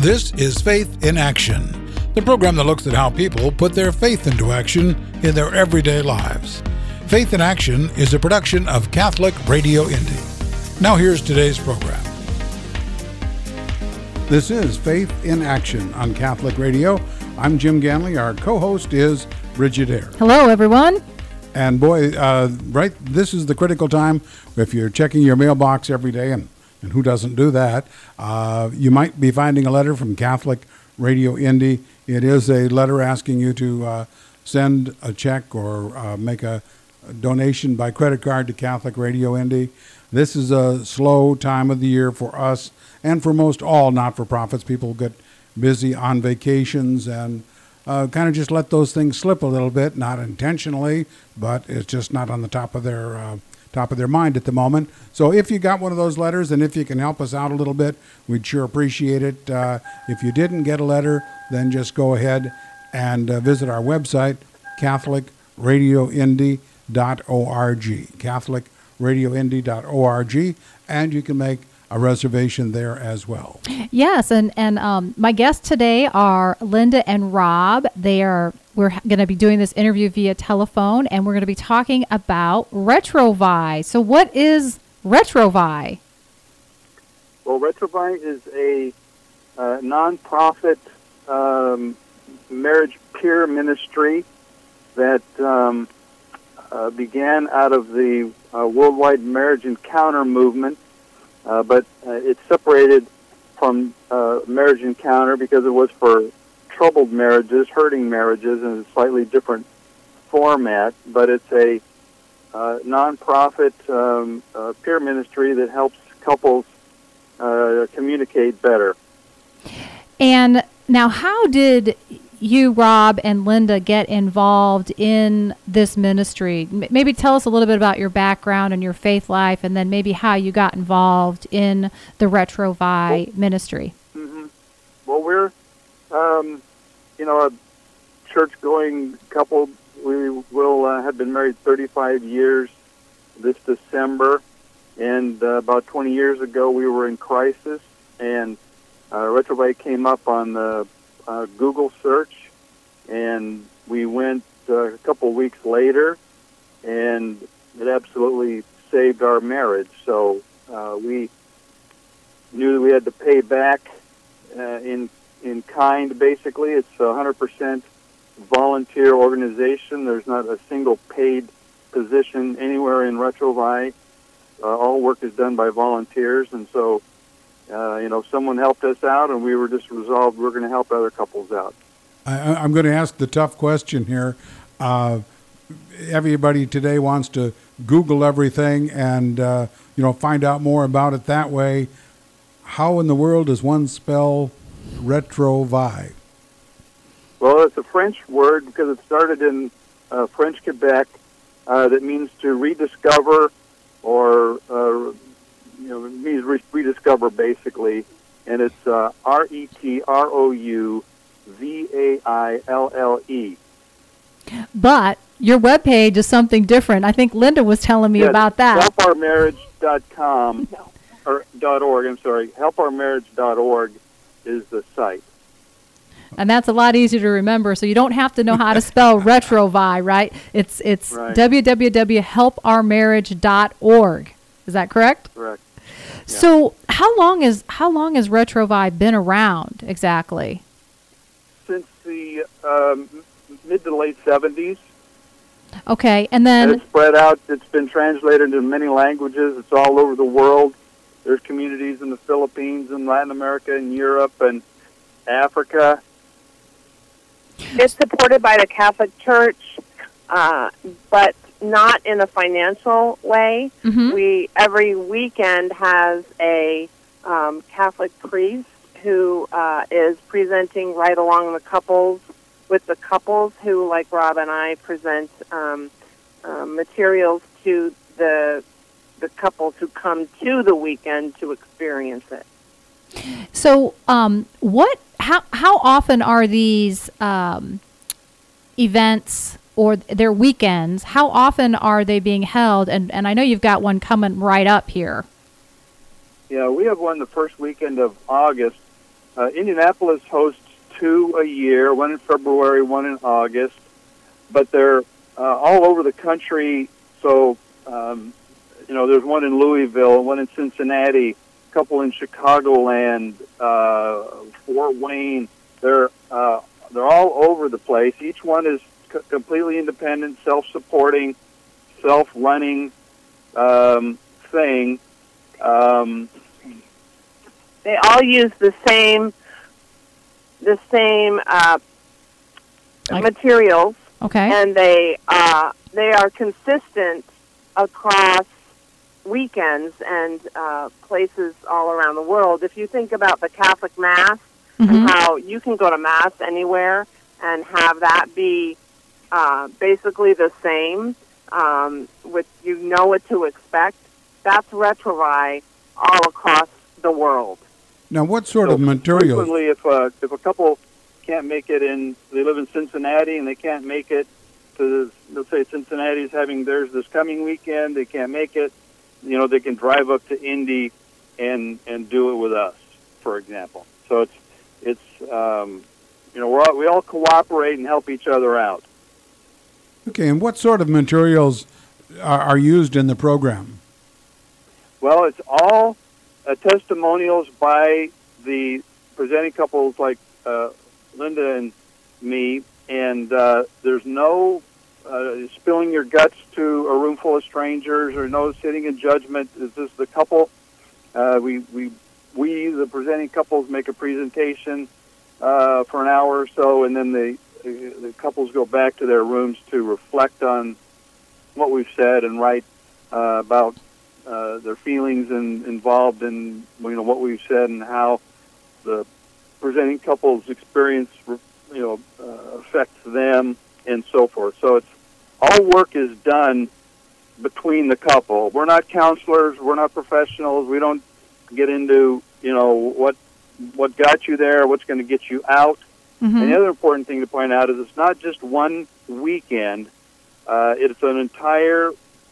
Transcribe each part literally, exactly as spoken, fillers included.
This is Faith in Action, the program that looks at how people put their faith into action in their everyday lives. Faith in Action is a production of Catholic Radio Indy. Now here's today's program. This is Faith in Action on Catholic Radio. I'm Jim Ganley. Our co-host is Bridget Eyre. Hello, everyone. And boy, uh, right, this is the critical time. If you're checking your mailbox every day, and, and who doesn't do that, uh, you might be finding a letter from Catholic Radio Indy. It is a letter asking you to uh, send a check or uh, make a, a donation by credit card to Catholic Radio Indy. This is a slow time of the year for us and for most all not-for-profits. People get busy on vacations and uh, kind of just let those things slip a little bit, not intentionally, but it's just not on the top of their uh, top of their mind at the moment. So if you got one of those letters and if you can help us out a little bit, we'd sure appreciate it. Uh, if you didn't get a letter, then just go ahead and uh, visit our website, Catholic Radio Indy dot org, Catholic Radio Indy dot org, and you can make a reservation there as well. Yes, and and um, my guests today are Linda and Rob. They are we're going to be doing this interview via telephone, and we're going to be talking about RetroVi. So, what is RetroVi? Well, RetroVi is a uh, nonprofit um, marriage peer ministry that um, uh, began out of the uh, Worldwide Marriage Encounter movement. Uh, but uh, it's separated from uh, Marriage Encounter because it was for troubled marriages, hurting marriages, in a slightly different format. But it's a uh, nonprofit um, uh, peer ministry that helps couples uh, communicate better. And now, how did you, Rob, and Linda get involved in this ministry? M- maybe tell us a little bit about your background and your faith life, and then maybe how you got involved in the RetroVi well, ministry. Mm-hmm. Well, we're, um, you know, a church-going couple. We will uh, have been married thirty-five years this December, and uh, about twenty years ago we were in crisis, and uh, RetroVi came up on the Uh, Google search, and we went uh, a couple of weeks later, and it absolutely saved our marriage. So uh, we knew that we had to pay back uh, in in kind. Basically, it's a one hundred percent volunteer organization. There's not a single paid position anywhere in RetroVi. Uh, all work is done by volunteers, and so Uh, you know, someone helped us out, and we were just resolved we're going to help other couples out. I, I'm going to ask the tough question here. Uh, everybody today wants to Google everything and, uh, you know, find out more about it that way. How in the world does one spell RetroVi? Well, it's a French word because it started in uh, French Quebec uh, that means to rediscover or uh, you know, it means re- rediscover, basically, and it's uh, R E T R O U V A I L L E. But your webpage is something different. I think Linda was telling me yes, about that. help our marriage dot com, or .org, I'm sorry, help our marriage dot org is the site. And that's a lot easier to remember, so you don't have to know how to spell RetroVi, right? It's, it's right. w w w dot help our marriage dot org. Is that correct? Correct. Yeah. So how long is how long has RetroVi been around exactly? Since the um, mid to late seventies. Okay, and then and it's spread out. It's been translated into many languages. It's all over the world. There's communities in the Philippines and Latin America and Europe and Africa. It's supported by the Catholic Church, uh, but not in a financial way. Mm-hmm. We every weekend has a um, Catholic priest who uh, is presenting right along the couples with the couples who, like Rob and I, present um, uh, materials to the the couples who come to the weekend to experience it. So, um, what? How how often are these um, events or their weekends? How often are they being held? And and I know you've got one coming right up here. Yeah, we have one the first weekend of August, uh, Indianapolis hosts two a year, one in February, one in August, but they're uh, all over the country. So, um, you know, there's one in Louisville, one in Cincinnati, a couple in Chicagoland, uh, Fort Wayne. They're uh, they're all over the place. Each one is c- completely independent, self-supporting, self-running um, thing. Um, They all use the same the same uh, Like- materials, Okay. and they uh, they are consistent across weekends and uh, places all around the world. If you think about the Catholic Mass Mhm. and how you can go to Mass anywhere and have that be uh, basically the same, um, with you know what to expect, that's Retrovi all across the world. Now, what sort So of materials? Frequently, if a, if a couple can't make it in, they live in Cincinnati and they can't make it to, let's say Cincinnati's having theirs this coming weekend, they can't make it, you know, they can drive up to Indy and, and do it with us, for example. So it's, it's um, you know, we're all, we all cooperate and help each other out. Okay, and what sort of materials are, are used in the program? Well, it's all uh, testimonials by the presenting couples like uh, Linda and me, and uh, there's no uh, spilling your guts to a room full of strangers or no sitting in judgment. It's just the couple. Uh, we, we, we, the presenting couples, make a presentation uh, for an hour or so, and then the, the couples go back to their rooms to reflect on what we've said and write uh, about Uh, their feelings and involved in, you know, what we've said and how the presenting couple's experience, you know, uh, affects them and so forth. So it's all work is done between the couple. We're not counselors. We're not professionals. We don't get into, you know, what what got you there, what's going to get you out. Mhm. And the other important thing to point out is it's not just one weekend. Uh, it's an entire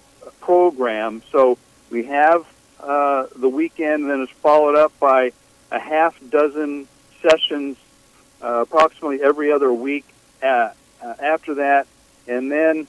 program. So we have uh, the weekend, and then it's followed up by a half dozen sessions, uh, approximately every other week uh, uh, after that. And then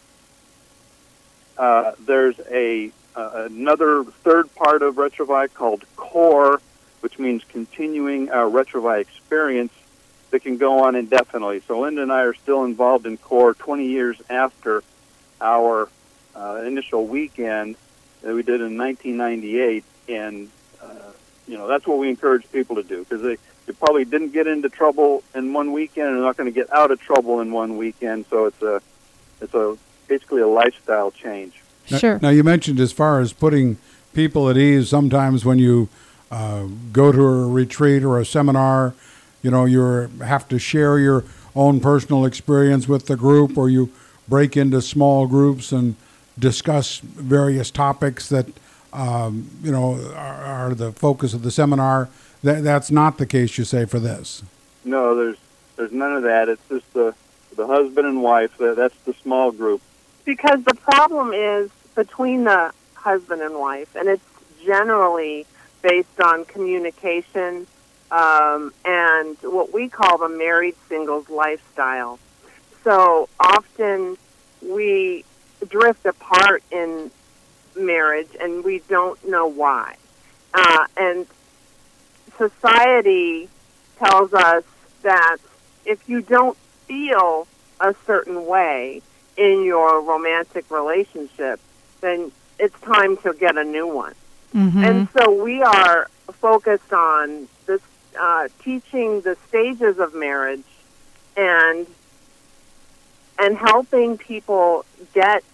uh, there's a uh, another third part of Retrovi called Core, which means continuing our Retrovi experience that can go on indefinitely. So Linda and I are still involved in Core twenty years after our uh, initial weekend that we did in nineteen ninety-eight, and uh, you know that's what we encourage people to do, because they, they probably didn't get into trouble in one weekend and they're not going to get out of trouble in one weekend. So it's a it's a basically a lifestyle change. Now- Sure. Now, you mentioned as far as putting people at ease, sometimes when you uh, go to a retreat or a seminar, you know, you have to share your own personal experience with the group, or you break into small groups and discuss various topics that, um, you know, are, are the focus of the seminar. That, that's not the case, you say, for this. No, there's there's none of that. It's just the the husband and wife. That, that's the small group. Because the problem is between the husband and wife, and it's generally based on communication um, and what we call the married singles lifestyle. So often we drift apart in marriage, and we don't know why. Uh, and society tells us that if you don't feel a certain way in your romantic relationship, then it's time to get a new one. Mhm. And so we are focused on this, uh, teaching the stages of marriage and and helping people get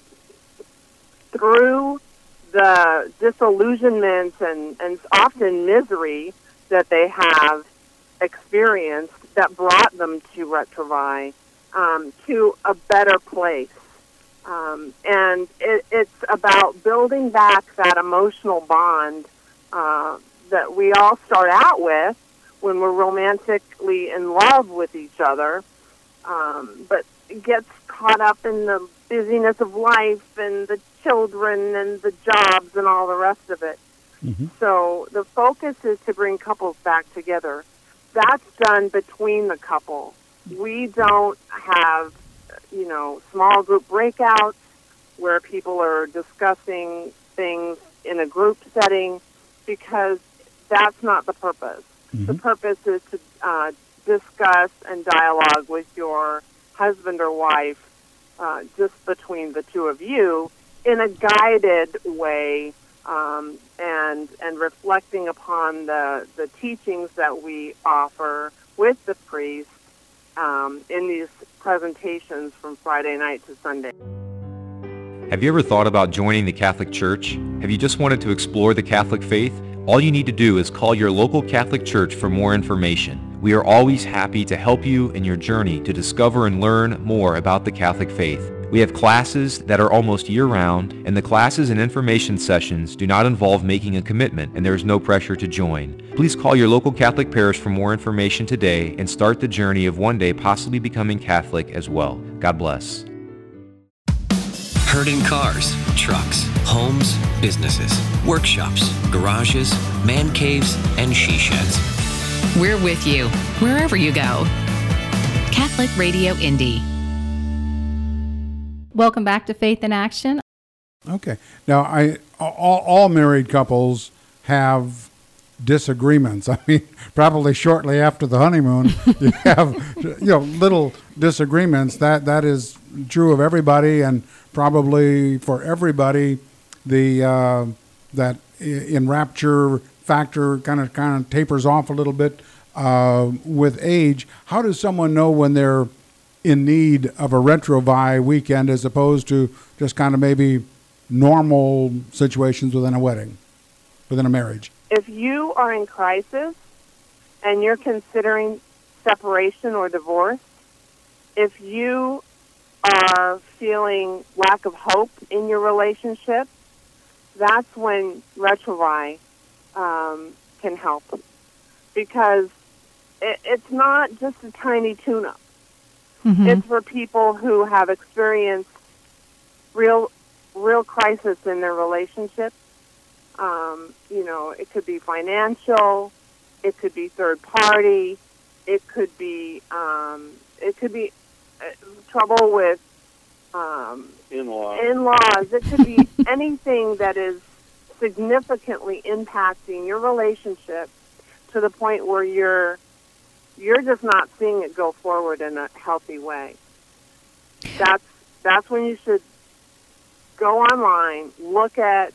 through the disillusionment and, and often misery that they have experienced that brought them to Retrovi, um, to a better place. Um, and it, it's about building back that emotional bond uh, that we all start out with when we're romantically in love with each other, um, but it gets caught up in the busyness of life and the children and the jobs and all the rest of it. Mhm. So the focus is to bring couples back together. That's done between the couple. We don't have, you know, small group breakouts where people are discussing things in a group setting, because that's not the purpose. The Mhm. purpose is to uh, discuss and dialogue with your husband or wife, uh, just between the two of you, in a guided way, um, and and reflecting upon the the teachings that we offer with the priest um, in these presentations from Friday night to Sunday. Have you ever thought about joining the Catholic Church? Have you just wanted to explore the Catholic faith? All you need to do is call your local Catholic Church for more information. We are always happy to help you in your journey to discover and learn more about the Catholic faith. We have classes that are almost year-round, and the classes and information sessions do not involve making a commitment, and there is no pressure to join. Please call your local Catholic parish for more information today and start the journey of one day possibly becoming Catholic as well. God bless. Heard in cars, trucks, homes, businesses, workshops, garages, man caves, and she sheds. We're with you, wherever you go. Catholic Radio Indy. Welcome back to Faith in Action. Okay. Now, I all, all married couples have disagreements. I mean, probably shortly after the honeymoon, you have you know little disagreements. That that is true of everybody, and probably for everybody, the uh, that enrapture factor kind of kind of tapers off a little bit uh, with age. How does someone know when they're in need of a retro-vi weekend as opposed to just kind of maybe normal situations within a wedding, within a marriage? If you are in crisis and you're considering separation or divorce, if you are feeling lack of hope in your relationship, that's when Retrovi um, can help. Because it, it's not just a tiny tune-up. Mm-hmm. It's for people who have experienced real, real crisis in their relationship. Um, you know, it could be financial, it could be third party, it could be um, it could be uh, trouble with um, In-laws. in-laws. It could be anything that is significantly impacting your relationship to the point where you're you're just not seeing it go forward in a healthy way. That's that's when you should go online, look at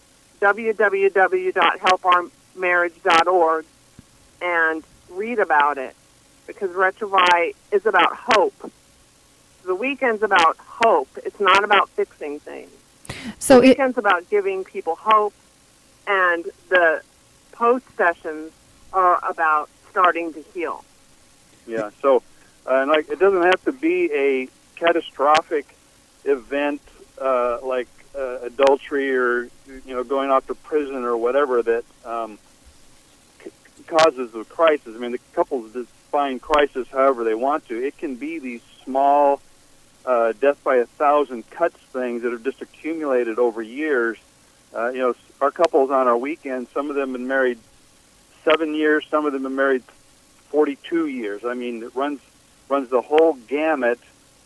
w w w dot help our marriage dot org and read about it, because Retrovi is about hope. The weekend's about hope. It's not about fixing things. So the it, weekend's about giving people hope, and the post sessions are about starting to heal. Yeah, so uh, and like it doesn't have to be a catastrophic event uh, like uh, adultery or you know going off to prison or whatever that um, c- causes the crisis. I mean, the couples define crisis however they want to. It can be these small uh, death by a thousand cuts things that have just accumulated over years. Uh, you know, our couples on our weekend, some of them have been married seven years, some of them have been married forty-two years. I mean, it runs runs the whole gamut.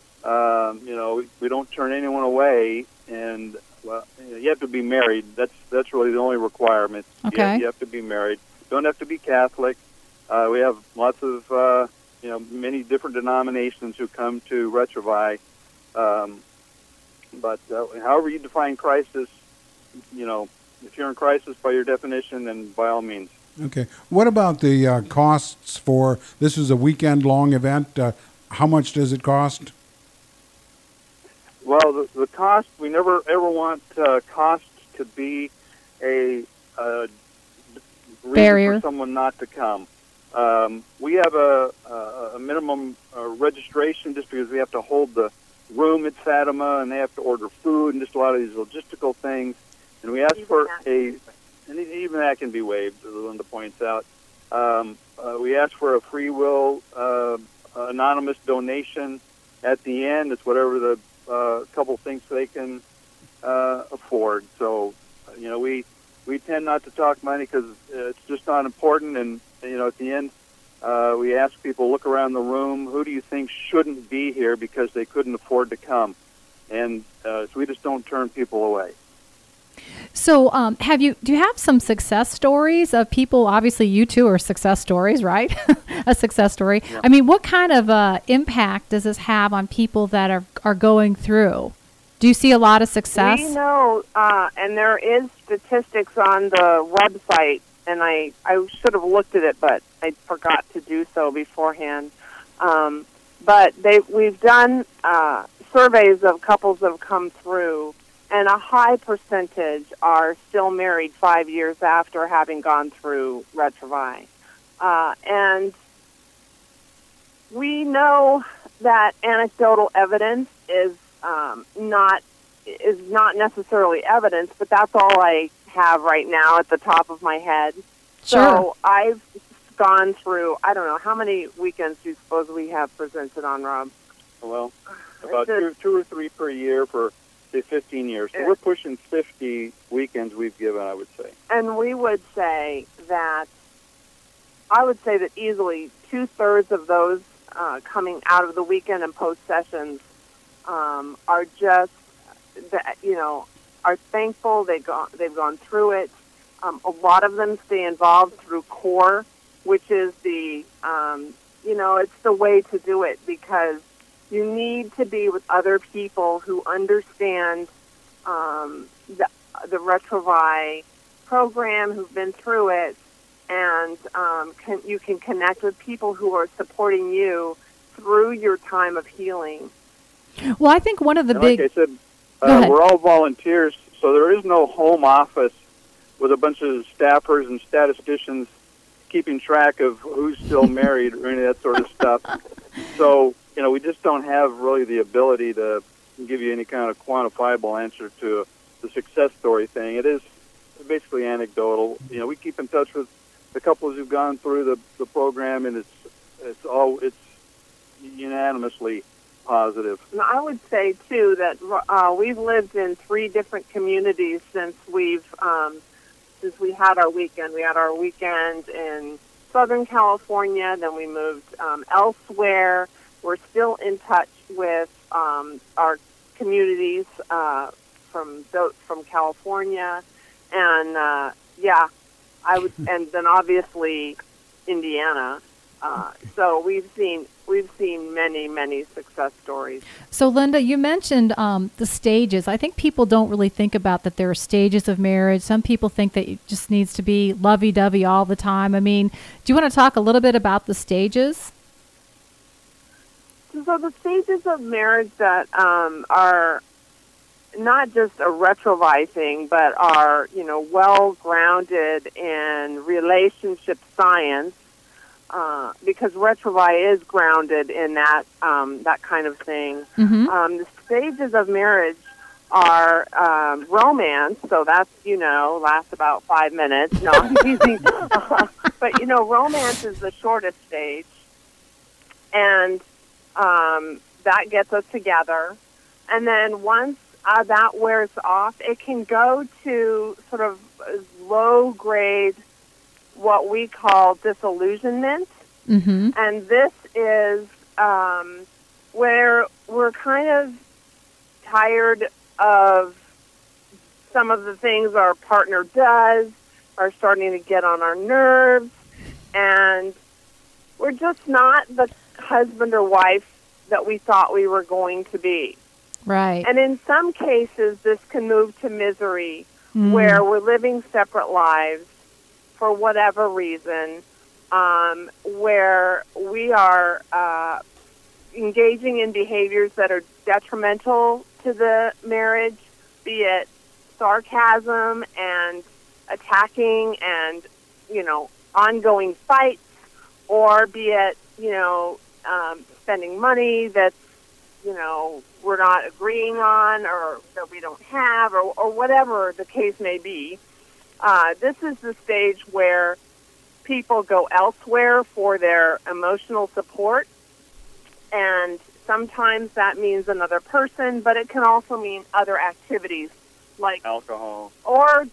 Um, you know, we, we don't turn anyone away, and well, you have to be married. That's that's really the only requirement. Okay. You have, you have to be married. Don't have to be Catholic. Uh, we have lots of uh, you know many different denominations who come to Retrovi. Um, but uh, however you define crisis, you know, if you're in crisis by your definition, then by all means. Okay. What about the uh, costs for, this is a weekend-long event. Uh, how much does it cost? Well, the, the cost, we never ever want uh, cost to be a, a reason Barrier. for someone not to come. Um, we have a, a, a minimum uh, registration just because we have to hold the room at Fatima and they have to order food and just a lot of these logistical things. And we ask for a, and even that can be waived, as Linda points out. Um, uh, we ask for a free will uh, anonymous donation at the end. It's whatever the uh, couple thinks they can uh, afford. So, you know, we we tend not to talk money because uh, it's just not important. And you know, at the end, uh, we ask people, look around the room, who do you think shouldn't be here because they couldn't afford to come? And uh, so we just don't turn people away. So, um, have you? Do you have some success stories of people? Obviously, you two are success stories, right? A success story. Yeah. I mean, what kind of uh, impact does this have on people that are are going through? Do you see a lot of success? We know, uh, and there is statistics on the website, and I, I should have looked at it, but I forgot to do so beforehand. Um, but they we've done uh, surveys of couples that have come through, and a high percentage are still married five years after having gone through Retrovi. Uh, and we know that anecdotal evidence is um, not is not necessarily evidence, but that's all I have right now at the top of my head. Sure. So I've gone through, I don't know, how many weekends do you suppose we have presented on, Rob? Well, about It's a- two, two or three per year for, say, fifteen years. So Yeah. we're pushing fifty weekends we've given, I would say. And we would say that, I would say that easily two-thirds of those uh, coming out of the weekend and post sessions um, are just, that, you know, are thankful they go, they've gone through it. Um, a lot of them stay involved through CORE, which is the, um, you know, it's the way to do it because you need to be with other people who understand um, the, the Retrovi program, who've been through it, and um, can, you can connect with people who are supporting you through your time of healing. Well, I think one of the And big. like I said, Go uh, ahead. we're all volunteers, so there is no home office with a bunch of staffers and statisticians keeping track of who's still married or any of that sort of stuff. So, you know, we just don't have really the ability to give you any kind of quantifiable answer to the success story thing. It is basically anecdotal. You know, we keep in touch with the couples who've gone through the, the program, and it's it's all it's unanimously positive. And I would say, too, that uh, we've lived in three different communities since we've um, since we had our weekend. We had our weekend in Southern California, then we moved um, elsewhere. We're still in touch with um, our communities uh, from from California, and uh, yeah, I would, and then obviously Indiana. Uh, so we've seen we've seen many many success stories. So, Linda, you mentioned um, the stages. I think people don't really think about that there are stages of marriage. Some people think that it just needs to be lovey-dovey all the time. I mean, do you want to talk a little bit about the stages? So the stages of marriage that um, are not just a Retrovi thing, but are, you know, well grounded in relationship science. Uh, because Retrovi is grounded in that um, that kind of thing. Mm-hmm. Um, the stages of marriage are um, romance, so that's, you know, lasts about five minutes. No, I'm teasing. Uh, but, you know, romance is the shortest stage, and um, that gets us together. And then once uh, that wears off, it can go to sort of low-grade, what we call disillusionment. Mm-hmm. And this is um, where we're kind of tired of some of the things our partner does, are starting to get on our nerves, and we're just not the husband or wife that we thought we were going to be. Right. And in some cases, this can move to misery, Mm. where we're living separate lives for whatever reason, um, where we are uh, engaging in behaviors that are detrimental to the marriage, be it sarcasm and attacking and, you know, ongoing fights, or be it, you know, um, spending money that's, you know, we're not agreeing on or that we don't have, or, or whatever the case may be. Uh, this is the stage where people go elsewhere for their emotional support, and sometimes that means another person, but it can also mean other activities like Alcohol. or just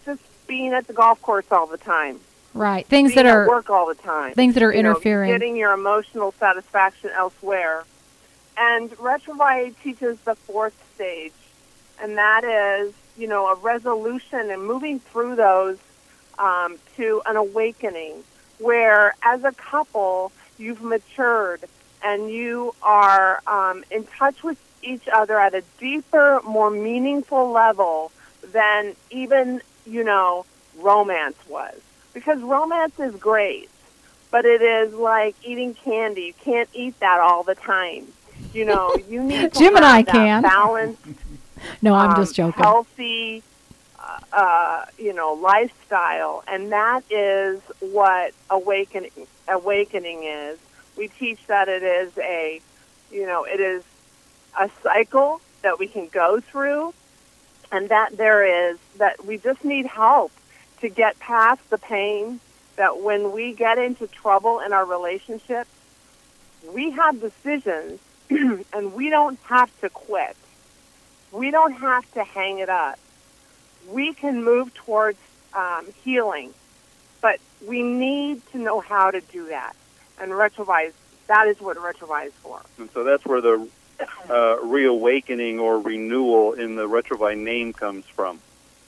being at the golf course all the time. Right. Things being that at are work all the time. Things that are you know, interfering. Getting your emotional satisfaction elsewhere. And Retrouvaille teaches the fourth stage, and that is, you know, a resolution and moving through those um, to an awakening, where as a couple you've matured and you are um, in touch with each other at a deeper, more meaningful level than even, you know, romance was. Because romance is great, but it is like eating candy. You can't eat that all the time. You know, you need to Jim have and I that can. balanced, No, I'm um, just joking. healthy, uh, uh, you know, lifestyle, and that is what awakening awakening is. We teach that it is a, you know, it is a cycle that we can go through, and that there is that we just need help to get past the pain. That when we get into trouble in our relationships, we have decisions, and we don't have to quit. We don't have to hang it up. We can move towards um, healing, but we need to know how to do that. And Retrouvaille, that is what Retrouvaille is for. And so that's where the uh, reawakening or renewal in the Retrouvaille name comes from.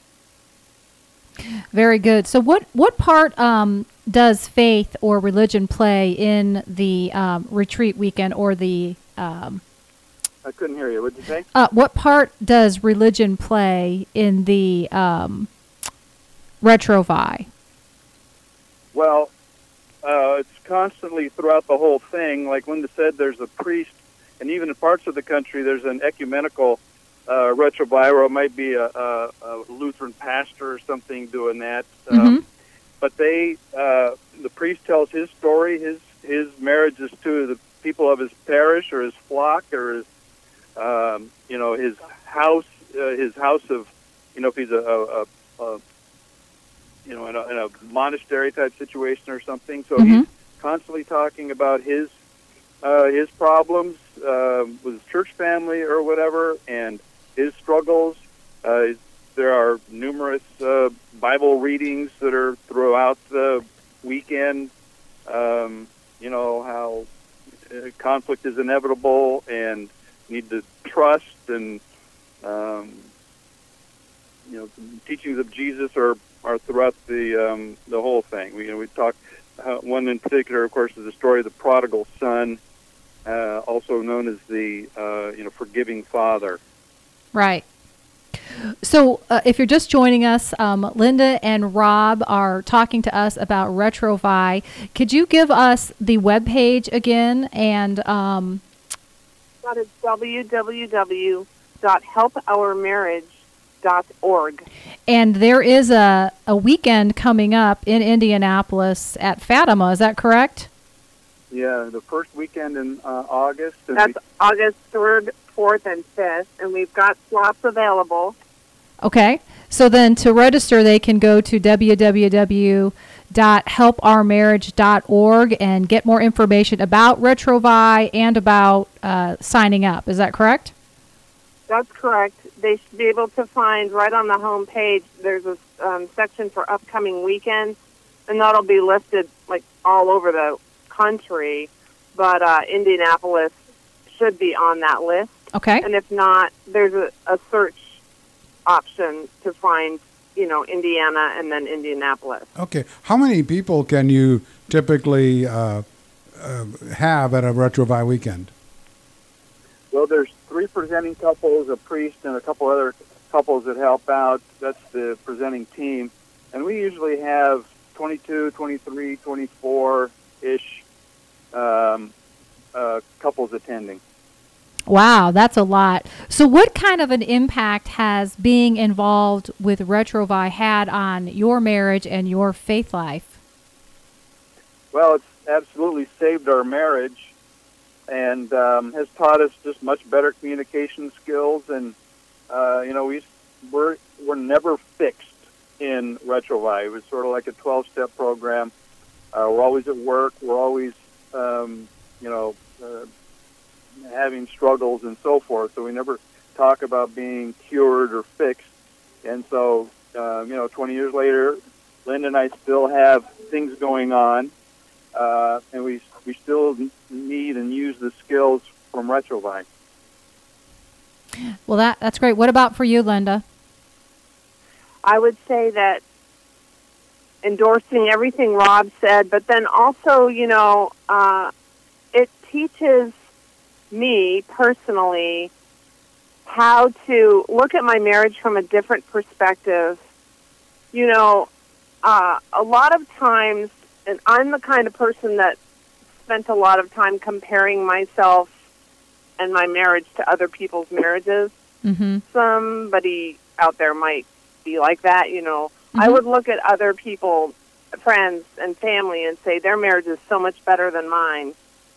Very good. So what, what part um, does faith or religion play in the um, retreat weekend or the... Um, I couldn't hear you. What did you say? uh, what part does religion play in the um, Retrouvaille? Well, uh, it's constantly throughout the whole thing. Like Linda said, there's a priest, and even in parts of the country, there's an ecumenical uh, Retrouvaille, or it might be a, a, a Lutheran pastor or something doing that. Mm-hmm. Um, but they, uh, the priest tells his story, his his marriages to the people of his parish or his flock or his, um, you know, his house, uh, his house of, you know, if he's a, a, a, a you know, in a, in a monastery type situation or something. So Mm-hmm. he's constantly talking about his uh, his problems uh, with his church family or whatever, and his struggles. Uh, there are numerous uh, Bible readings that are throughout the weekend. Um, you know, how uh, conflict is inevitable and need to trust, and um, you know, teachings of Jesus are, are throughout the um, the whole thing. We you know, we talk uh, one in particular, of course, is the story of the prodigal son, uh, also known as the uh, you know forgiving father. Right. So uh, if you're just joining us, um, Linda and Rob are talking to us about Retrouvaille. Could you give us the webpage again? And um, That is w w w dot help our marriage dot org. and there is a, a weekend coming up in Indianapolis at Fatima. Is that correct? Yeah, the first weekend in uh, August. And That's August third, fourth, and fifth, and we've got slots available. Okay. So then to register, they can go to w w w dot help our marriage dot org and get more information about Retrouvaille and about uh, signing up. Is that correct? That's correct. They should be able to find right on the home page, there's a um, section for upcoming weekends, and that'll be listed like all over the country, but uh, Indianapolis should be on that list. Okay. And if not, there's a, a search option to find, you know, Indiana and then Indianapolis. Okay. How many people can you typically uh, uh, have at a Retrouvaille weekend? Well, there's three presenting couples, a priest, and a couple other couples that help out. That's the presenting team. And we usually have twenty-two, twenty-three, twenty-four-ish um, uh, couples attending. Wow, that's a lot. So what kind of an impact has being involved with Retrouvaille had on your marriage and your faith life? Well, it's absolutely saved our marriage and um, has taught us just much better communication skills. And, uh, you know, we, we're, we're never fixed in Retrouvaille. It was sort of like a twelve-step program. Uh, we're always at work. We're always, um, you know, uh, having struggles and so forth. So we never talk about being cured or fixed. And so uh, you know, twenty years later, Linda and I still have things going on, uh, and we we still need and use the skills from Retrouvaille. Well, that that's great. What about for you, Linda? I would say that endorsing everything Rob said, but then also, you know, uh, it teaches me personally how to look at my marriage from a different perspective. You know, uh, a lot of times, and I'm the kind of person that spent a lot of time comparing myself and my marriage to other people's marriages. Mm-hmm. Somebody out there might be like that, you know. Mm-hmm. I would look at other people, friends and family, and say their marriage is so much better than mine.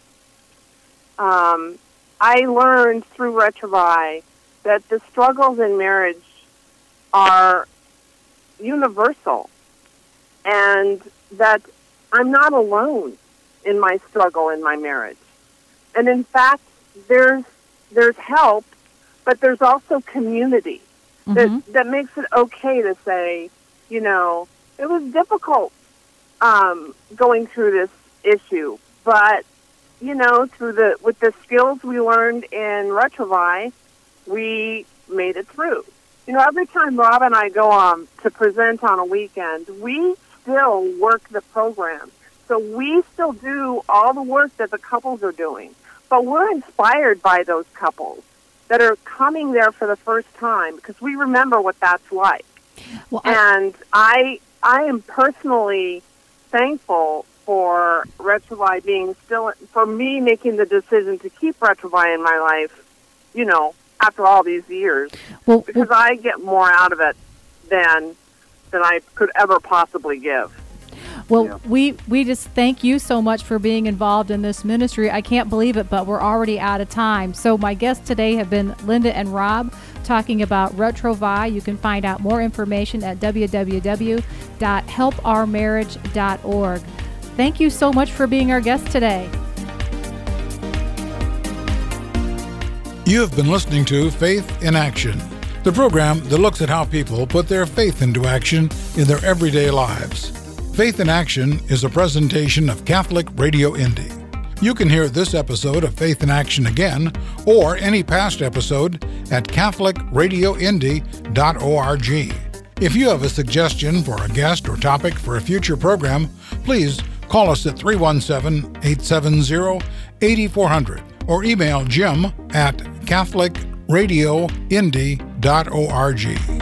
Um, I learned through Retrouvaille that the struggles in marriage are universal, and that I'm not alone in my struggle in my marriage. And in fact, there's there's help, but there's also community. Mm-hmm. that that makes it okay to say, you know, it was difficult um, going through this issue, but you know, through the with the skills we learned in Retrouvaille, we made it through. You know, every time Rob and I go on to present on a weekend, we still work the program. So we still do all the work that the couples are doing, but we're inspired by those couples that are coming there for the first time, because we remember what that's like. Well, I- and I I am personally thankful for Retrouvaille being still, for me making the decision to keep Retrouvaille in my life, you know, after all these years, well, because well, I get more out of it than than I could ever possibly give. Well, Yeah. we, we just thank you so much for being involved in this ministry. I can't believe it, but we're already out of time. So my guests today have been Linda and Rob talking about Retrouvaille. You can find out more information at w w w dot help our marriage dot org. Thank you so much for being our guest today. You have been listening to Faith in Action, the program that looks at how people put their faith into action in their everyday lives. Faith in Action is a presentation of Catholic Radio Indy. You can hear this episode of Faith in Action again, or any past episode, at catholic radio indy dot org. If you have a suggestion for a guest or topic for a future program, please call us at three one seven, eight seven zero, eight four zero zero or email Jim at catholic radio indy dot org.